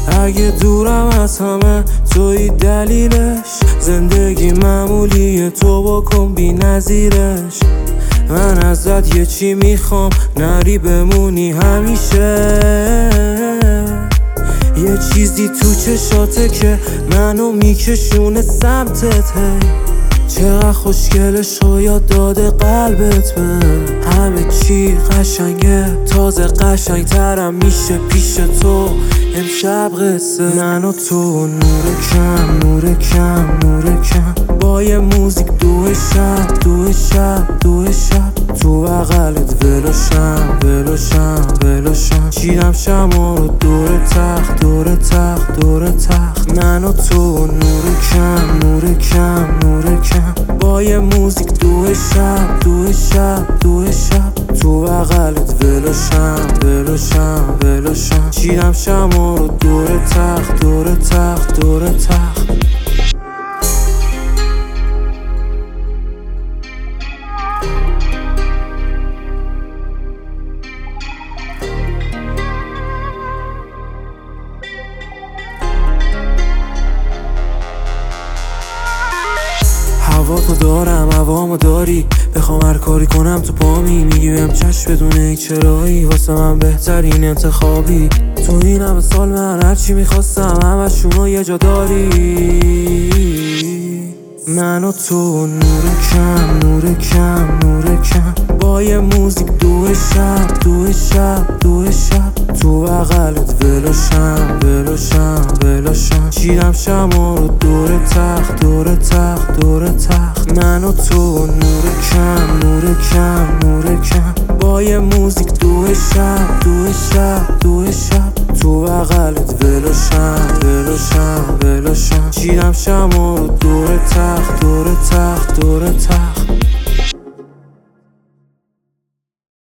اگه دورم از همه توی دلیلش، زندگی معمولیه تو بکن بی نظیرش. من ازت یه چی میخوام، نری بمونی همیشه. یه چیزی تو چشاته که منو میکشونه سمتت. چقدر خوشگله شاید داده قلبت به همه چی قشنگه، تازه قشنگ ترم میشه پیش تو امشب قصه. من و تو نور کم نور کم نور کم، با یه موزیک دو شب دو شب دو شب، تو بغلت ولوشم ولوشم ولوشم، چیدم شما رو دور تخت دور تخت دور تخت. من و تو نور کم نور کم نور کم، با یه موزیک دو شب دو شب دو شب، تو بغلت ولوشم ولوشم ولوشم، چیدم شما رو دور تخت دور تخت دور تخت. هوا تو دارم هوامو داری، بخوام هر کاری کنم تو پامی، میگی بهم چشم بدون هیچ چرایی، واسه من بهترین انتخابی. تو این همه سال من هرچی میخواستم همشونو یه جا داری. من و تو نور کم نور کم نور کم، با یه موزیک دو شب دو شب دو شب، تو بغلت ولوشم ولوشم ولوشم، چیدم شما رو دور تخت دور تخت دور تخت. من و تو نور کم نور کم نور کم، با یه موزیک دو شب دو شب دو شب، تو بغلت ولوشم ولوشم ولوشم، چیدم شما رو دور تخت دور تخت دور تخت.